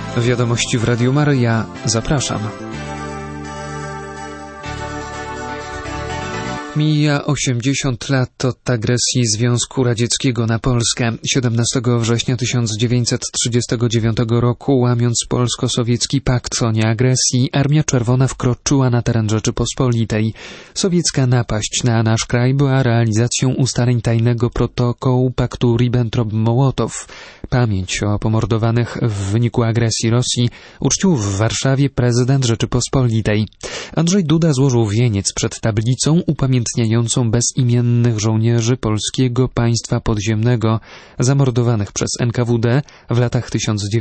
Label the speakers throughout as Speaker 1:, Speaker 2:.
Speaker 1: Wiadomości w Radiu Maryja. Zapraszam. Mija 80 lat od agresji Związku Radzieckiego na Polskę. 17 września 1939 roku, łamiąc polsko-sowiecki pakt o nieagresji, Armia Czerwona wkroczyła na teren Rzeczypospolitej. Sowiecka napaść na nasz kraj była realizacją ustaleń tajnego protokołu paktu Ribbentrop-Mołotow. Pamięć o pomordowanych w wyniku agresji Rosji uczcił w Warszawie prezydent Rzeczypospolitej. Andrzej Duda złożył wieniec przed tablicą upamiętniającą bezimiennych żołnierzy Polskiego Państwa Podziemnego zamordowanych przez NKWD w latach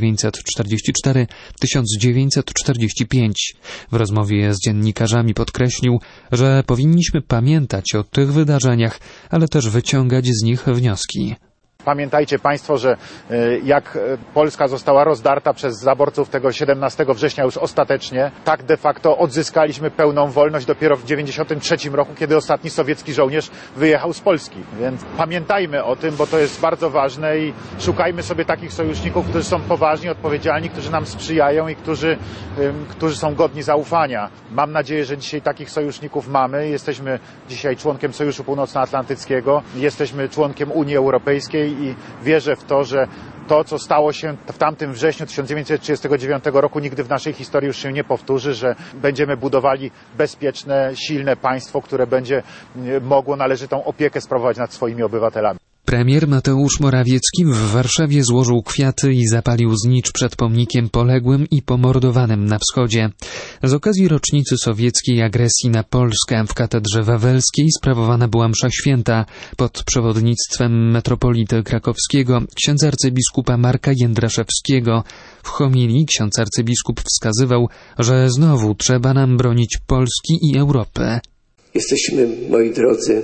Speaker 1: 1944-1945. W rozmowie z dziennikarzami podkreślił, że powinniśmy pamiętać o tych wydarzeniach, ale też wyciągać z nich wnioski.
Speaker 2: Pamiętajcie Państwo, że jak Polska została rozdarta przez zaborców tego 17 września już ostatecznie, tak de facto odzyskaliśmy pełną wolność dopiero w 1993 roku, kiedy ostatni sowiecki żołnierz wyjechał z Polski. Więc pamiętajmy o tym, bo to jest bardzo ważne i szukajmy sobie takich sojuszników, którzy są poważni, odpowiedzialni, którzy nam sprzyjają i którzy są godni zaufania. Mam nadzieję, że dzisiaj takich sojuszników mamy. Jesteśmy dzisiaj członkiem Sojuszu Północnoatlantyckiego, jesteśmy członkiem Unii Europejskiej i wierzę w to, że to, co stało się w tamtym wrześniu 1939 roku, nigdy w naszej historii już się nie powtórzy, że będziemy budowali bezpieczne, silne państwo, które będzie mogło należytą opiekę sprawować nad swoimi obywatelami.
Speaker 1: Premier Mateusz Morawiecki w Warszawie złożył kwiaty i zapalił znicz przed pomnikiem poległym i pomordowanym na wschodzie. Z okazji rocznicy sowieckiej agresji na Polskę w Katedrze Wawelskiej sprawowana była msza święta pod przewodnictwem metropolity krakowskiego, księdza arcybiskupa Marka Jędraszewskiego. W homilii ksiądz arcybiskup wskazywał, że znowu trzeba nam bronić Polski i Europy.
Speaker 3: Jesteśmy, moi drodzy,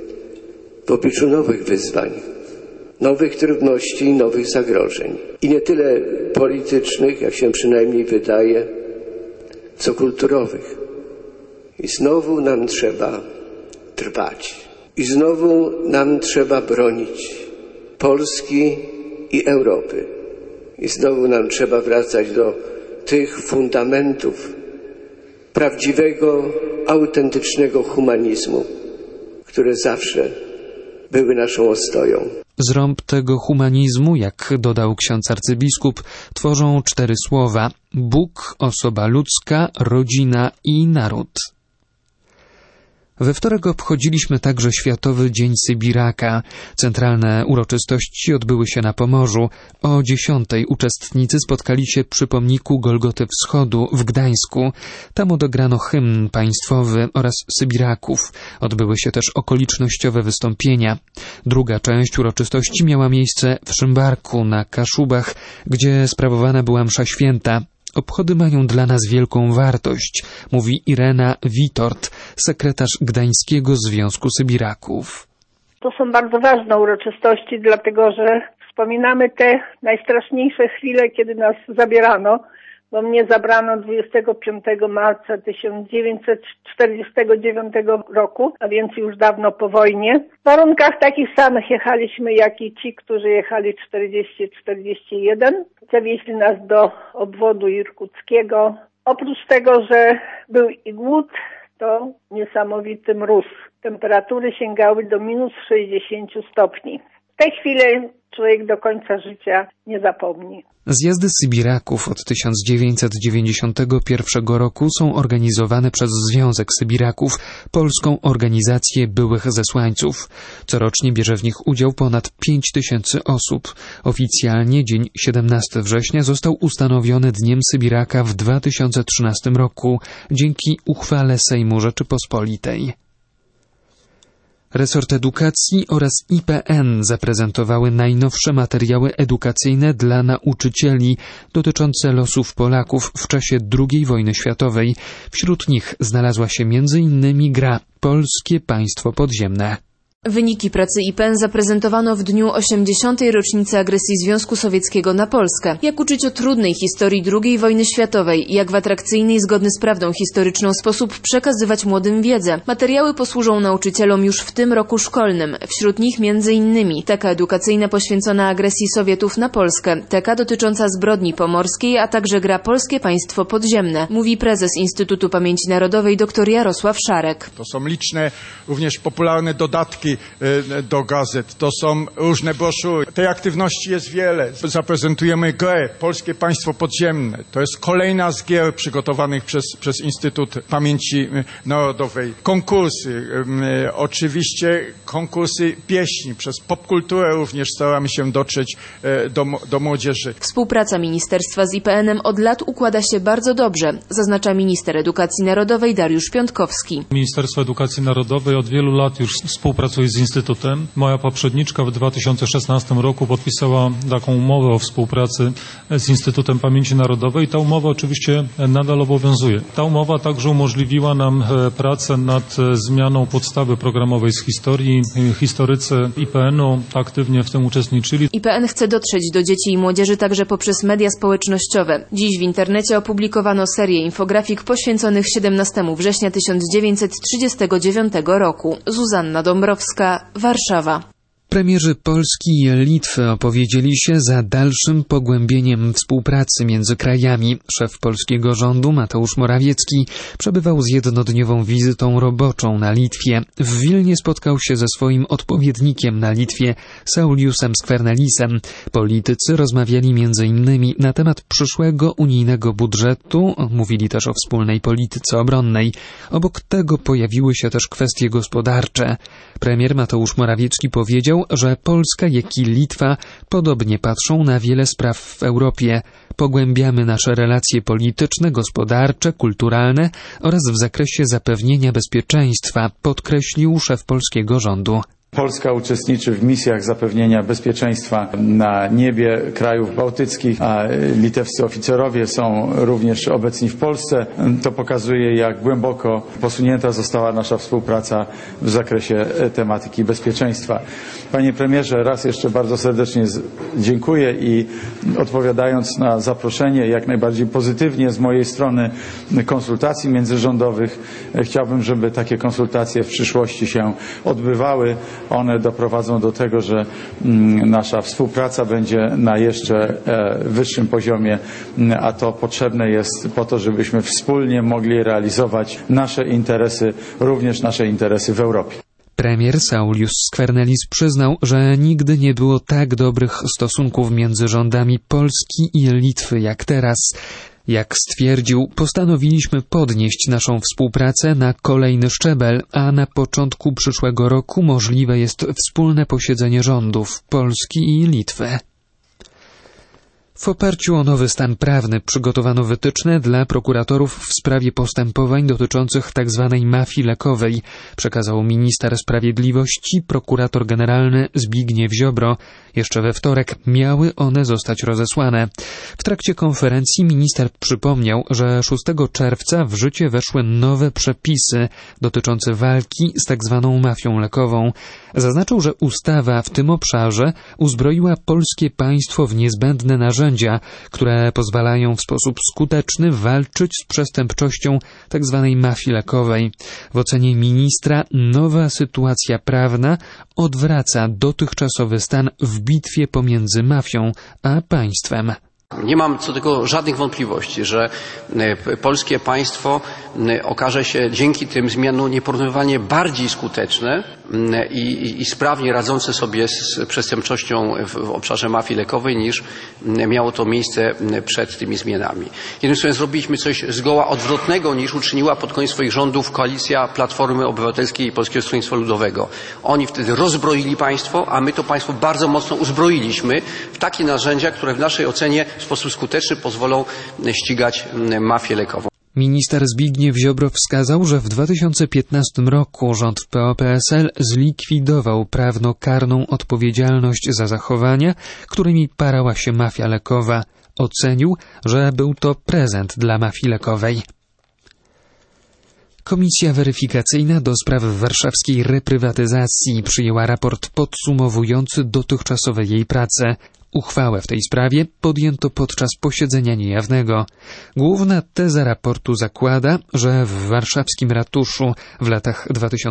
Speaker 3: w obliczu nowych wyzwań, nowych trudności i nowych zagrożeń. I nie tyle politycznych, jak się przynajmniej wydaje, co kulturowych. I znowu nam trzeba trwać. I znowu nam trzeba bronić Polski i Europy. I znowu nam trzeba wracać do tych fundamentów prawdziwego, autentycznego humanizmu, które zawsze były naszą ostoją.
Speaker 1: Zrąb tego humanizmu, jak dodał ksiądz arcybiskup, tworzą 4 słowa: Bóg, osoba ludzka, rodzina i naród. We wtorek obchodziliśmy także Światowy Dzień Sybiraka. Centralne uroczystości odbyły się na Pomorzu. O 10:00 uczestnicy spotkali się przy pomniku Golgoty Wschodu w Gdańsku. Tam odegrano hymn państwowy oraz Sybiraków. Odbyły się też okolicznościowe wystąpienia. Druga część uroczystości miała miejsce w Szymbarku na Kaszubach, gdzie sprawowana była msza święta. Obchody mają dla nas wielką wartość, mówi Irena Witort, sekretarz Gdańskiego Związku Sybiraków.
Speaker 4: To są bardzo ważne uroczystości, dlatego że wspominamy te najstraszniejsze chwile, kiedy nas zabierano, bo mnie zabrano 25 marca 1949 roku, a więc już dawno po wojnie. W warunkach takich samych jechaliśmy, jak i ci, którzy jechali 40-41. Zawieźli nas do obwodu irkuckiego. Oprócz tego, że był i głód, to niesamowity mróz. Temperatury sięgały do minus 60 stopni. W tej chwili człowiek do końca życia nie zapomni.
Speaker 1: Zjazdy Sybiraków od 1991 roku są organizowane przez Związek Sybiraków, polską organizację byłych zesłańców. Corocznie bierze w nich udział ponad 5000 osób. Oficjalnie dzień 17 września został ustanowiony Dniem Sybiraka w 2013 roku dzięki uchwale Sejmu Rzeczypospolitej. Resort Edukacji oraz IPN zaprezentowały najnowsze materiały edukacyjne dla nauczycieli dotyczące losów Polaków w czasie II wojny światowej. Wśród nich znalazła się m.in. gra Polskie Państwo Podziemne.
Speaker 5: Wyniki pracy IPN zaprezentowano w dniu 80. rocznicy agresji Związku Sowieckiego na Polskę. Jak uczyć o trudnej historii II wojny światowej, jak w atrakcyjny i zgodny z prawdą historyczną sposób przekazywać młodym wiedzę. Materiały posłużą nauczycielom już w tym roku szkolnym. Wśród nich m.in. teka edukacyjna poświęcona agresji Sowietów na Polskę, teka dotycząca zbrodni pomorskiej, a także gra Polskie Państwo Podziemne, mówi prezes Instytutu Pamięci Narodowej dr Jarosław Szarek.
Speaker 6: To są liczne, również popularne dodatki do gazet, to są różne broszury. Tej aktywności jest wiele. Zaprezentujemy grę Polskie Państwo Podziemne. To jest kolejna z gier przygotowanych przez Instytut Pamięci Narodowej. Konkursy, oczywiście konkursy pieśni. Przez popkulturę również staramy się dotrzeć do młodzieży.
Speaker 5: Współpraca ministerstwa z IPN-em od lat układa się bardzo dobrze, zaznacza minister edukacji narodowej Dariusz Piątkowski.
Speaker 7: Ministerstwo Edukacji Narodowej od wielu lat już współpracuje z Instytutem. Moja poprzedniczka w 2016 roku podpisała taką umowę o współpracy z Instytutem Pamięci Narodowej i ta umowa oczywiście nadal obowiązuje. Ta umowa także umożliwiła nam pracę nad zmianą podstawy programowej z historii. Historycy IPN-u aktywnie w tym uczestniczyli.
Speaker 5: IPN chce dotrzeć do dzieci i młodzieży także poprzez media społecznościowe. Dziś w internecie opublikowano serię infografik poświęconych 17 września 1939 roku. Zuzanna Dąbrowska, Warszawa.
Speaker 1: Premierzy Polski i Litwy opowiedzieli się za dalszym pogłębieniem współpracy między krajami. Szef polskiego rządu Mateusz Morawiecki przebywał z jednodniową wizytą roboczą na Litwie. W Wilnie spotkał się ze swoim odpowiednikiem na Litwie, Sauliusem Skvernelisem. Politycy rozmawiali m.in. na temat przyszłego unijnego budżetu, mówili też o wspólnej polityce obronnej. Obok tego pojawiły się też kwestie gospodarcze. Premier Mateusz Morawiecki powiedział, że Polska, jak i Litwa podobnie patrzą na wiele spraw w Europie. Pogłębiamy nasze relacje polityczne, gospodarcze, kulturalne oraz w zakresie zapewnienia bezpieczeństwa, podkreślił szef polskiego rządu.
Speaker 8: Polska uczestniczy w misjach zapewnienia bezpieczeństwa na niebie krajów bałtyckich, a litewscy oficerowie są również obecni w Polsce. To pokazuje, jak głęboko posunięta została nasza współpraca w zakresie tematyki bezpieczeństwa. Panie premierze, raz jeszcze bardzo serdecznie dziękuję i odpowiadając na zaproszenie jak najbardziej pozytywnie z mojej strony konsultacji międzyrządowych, chciałbym, żeby takie konsultacje w przyszłości się odbywały. One doprowadzą do tego, że nasza współpraca będzie na jeszcze wyższym poziomie, a to potrzebne jest po to, żebyśmy wspólnie mogli realizować nasze interesy, również nasze interesy w Europie.
Speaker 1: Premier Saulius Skvernelis przyznał, że nigdy nie było tak dobrych stosunków między rządami Polski i Litwy jak teraz. Jak stwierdził, postanowiliśmy podnieść naszą współpracę na kolejny szczebel, a na początku przyszłego roku możliwe jest wspólne posiedzenie rządów Polski i Litwy. W oparciu o nowy stan prawny przygotowano wytyczne dla prokuratorów w sprawie postępowań dotyczących tzw. mafii lekowej, przekazał minister sprawiedliwości, prokurator generalny Zbigniew Ziobro. Jeszcze we wtorek miały one zostać rozesłane. W trakcie konferencji minister przypomniał, że 6 czerwca w życie weszły nowe przepisy dotyczące walki z tzw. mafią lekową. Zaznaczył, że ustawa w tym obszarze uzbroiła polskie państwo w niezbędne narzędzia, które pozwalają w sposób skuteczny walczyć z przestępczością tzw. mafii lekowej. W ocenie ministra nowa sytuacja prawna odwraca dotychczasowy stan w bitwie pomiędzy mafią a państwem.
Speaker 9: Nie mam co do tego żadnych wątpliwości, że polskie państwo okaże się dzięki tym zmianom nieporównywalnie bardziej skuteczne i sprawnie radzące sobie z przestępczością w obszarze mafii lekowej niż miało to miejsce przed tymi zmianami. Jednym słowem zrobiliśmy coś zgoła odwrotnego niż uczyniła pod koniec swoich rządów koalicja Platformy Obywatelskiej i Polskiego Stronnictwa Ludowego. Oni wtedy rozbroili państwo, a my to państwo bardzo mocno uzbroiliśmy w takie narzędzia, które w naszej ocenie w sposób skuteczny pozwolą ścigać mafię lekową.
Speaker 1: Minister Zbigniew Ziobro wskazał, że w 2015 roku rząd PO-PSL zlikwidował prawnokarną odpowiedzialność za zachowania, którymi parała się mafia lekowa. Ocenił, że był to prezent dla mafii lekowej. Komisja weryfikacyjna do spraw warszawskiej reprywatyzacji przyjęła raport podsumowujący dotychczasowe jej prace. Uchwałę w tej sprawie podjęto podczas posiedzenia niejawnego. Główna teza raportu zakłada, że w warszawskim ratuszu w latach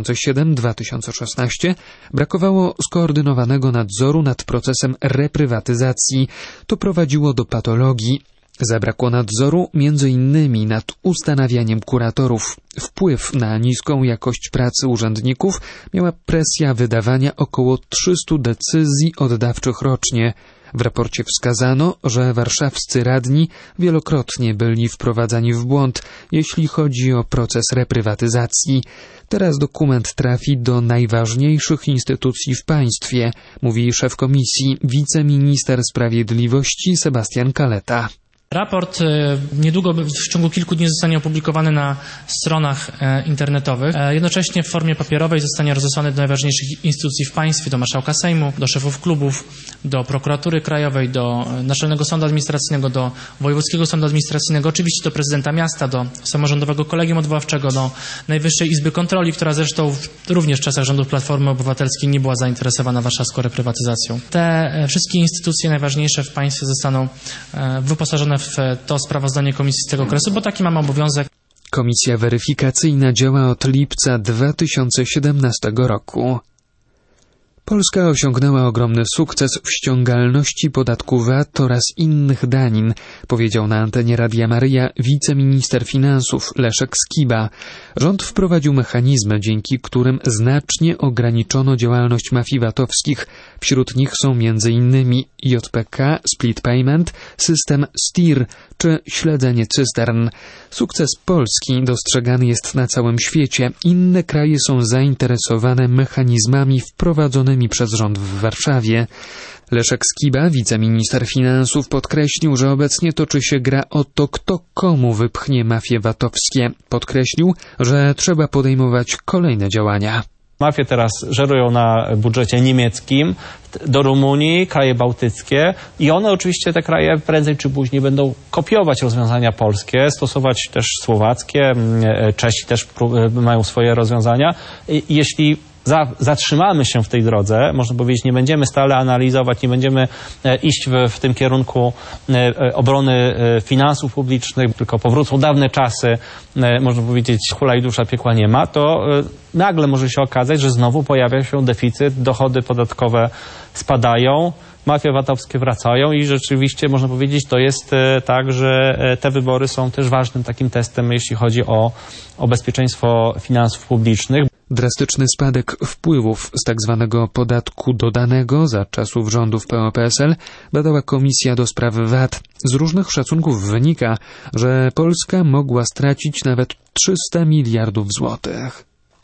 Speaker 1: 2007-2016 brakowało skoordynowanego nadzoru nad procesem reprywatyzacji. To prowadziło do patologii. Zabrakło nadzoru m.in. nad ustanawianiem kuratorów. Wpływ na niską jakość pracy urzędników miała presja wydawania około 300 decyzji oddawczych rocznie. W raporcie wskazano, że warszawscy radni wielokrotnie byli wprowadzani w błąd, jeśli chodzi o proces reprywatyzacji. Teraz dokument trafi do najważniejszych instytucji w państwie, mówi szef komisji, wiceminister sprawiedliwości Sebastian Kaleta.
Speaker 10: Raport niedługo, w ciągu kilku dni zostanie opublikowany na stronach internetowych. Jednocześnie w formie papierowej zostanie rozesłany do najważniejszych instytucji w państwie, do marszałka Sejmu, do szefów klubów, do prokuratury krajowej, do Naczelnego Sądu Administracyjnego, do Wojewódzkiego Sądu Administracyjnego, oczywiście do prezydenta miasta, do Samorządowego Kolegium Odwoławczego, do Najwyższej Izby Kontroli, która zresztą również w czasach rządów Platformy Obywatelskiej nie była zainteresowana warszawską reprywatyzacją. Te wszystkie instytucje najważniejsze w państwie zostaną wyposażone w to sprawozdanie komisji z tego okresu, bo taki mamy obowiązek.
Speaker 1: Komisja weryfikacyjna działa od lipca 2017 roku. Polska osiągnęła ogromny sukces w ściągalności podatku VAT oraz innych danin, powiedział na antenie Radia Maryja wiceminister finansów Leszek Skiba. Rząd wprowadził mechanizmy, dzięki którym znacznie ograniczono działalność mafii VAT-owskich. Wśród nich są m.in. JPK, split payment, system STIR czy śledzenie cystern. Sukces Polski dostrzegany jest na całym świecie. Inne kraje są zainteresowane mechanizmami wprowadzonymi przez rząd w Warszawie. Leszek Skiba, wiceminister finansów, podkreślił, że obecnie toczy się gra o to, kto komu wypchnie mafie VAT-owskie. Podkreślił, że trzeba podejmować kolejne działania.
Speaker 11: Mafie teraz żerują na budżecie niemieckim, do Rumunii, kraje bałtyckie i one oczywiście, te kraje, prędzej czy później będą kopiować rozwiązania polskie, stosować też słowackie, Czesi też mają swoje rozwiązania. Jeśli zatrzymamy się w tej drodze, można powiedzieć, nie będziemy stale analizować, nie będziemy iść w tym kierunku obrony finansów publicznych, tylko powrócą dawne czasy, można powiedzieć, hulaj dusza, piekła nie ma, to nagle może się okazać, że znowu pojawia się deficyt, dochody podatkowe spadają, mafie VAT-owskie wracają i rzeczywiście można powiedzieć, to jest tak, że te wybory są też ważnym takim testem, jeśli chodzi o bezpieczeństwo finansów publicznych.
Speaker 1: Drastyczny spadek wpływów z tzw. podatku dodanego za czasów rządów PO-PSL badała Komisja do spraw VAT. Z różnych szacunków wynika, że Polska mogła stracić nawet 300 miliardów złotych.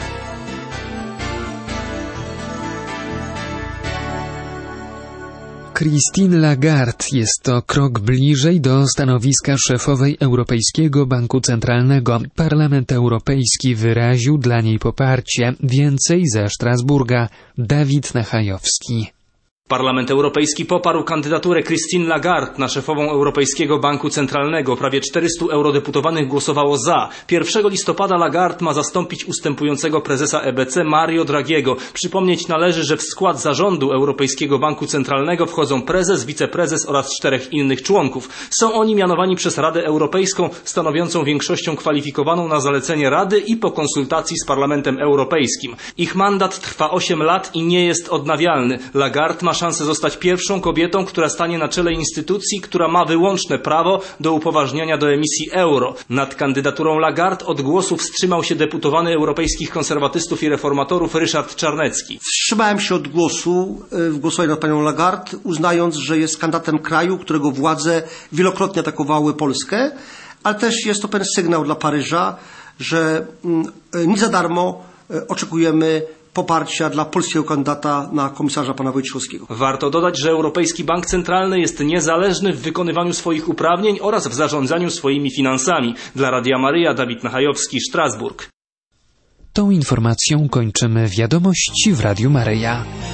Speaker 1: Christine Lagarde jest to krok bliżej do stanowiska szefowej Europejskiego Banku Centralnego. Parlament Europejski wyraził dla niej poparcie. Więcej ze Strasburga Dawid Nachajowski.
Speaker 12: Parlament Europejski poparł kandydaturę Christine Lagarde na szefową Europejskiego Banku Centralnego. Prawie 400 eurodeputowanych głosowało za. 1 listopada Lagarde ma zastąpić ustępującego prezesa EBC Mario Draghiego. Przypomnieć należy, że w skład zarządu Europejskiego Banku Centralnego wchodzą prezes, wiceprezes oraz 4 innych członków. Są oni mianowani przez Radę Europejską, stanowiącą większością kwalifikowaną na zalecenie Rady i po konsultacji z Parlamentem Europejskim. Ich mandat trwa 8 lat i nie jest odnawialny. Lagarde ma szansę zostać pierwszą kobietą, która stanie na czele instytucji, która ma wyłączne prawo do upoważniania do emisji euro. Nad kandydaturą Lagarde od głosu wstrzymał się deputowany europejskich konserwatystów i reformatorów Ryszard Czarnecki.
Speaker 13: Wstrzymałem się od głosu w głosowaniu nad panią Lagarde, uznając, że jest kandydatem kraju, którego władze wielokrotnie atakowały Polskę, ale też jest to pewien sygnał dla Paryża, że nie za darmo oczekujemy poparcia dla polskiego kandydata na komisarza pana Wojciechowskiego.
Speaker 12: Warto dodać, że Europejski Bank Centralny jest niezależny w wykonywaniu swoich uprawnień oraz w zarządzaniu swoimi finansami. Dla Radia Maryja Dawid Nachajowski, Strasburg.
Speaker 1: Tą informacją kończymy wiadomości w Radiu Maryja.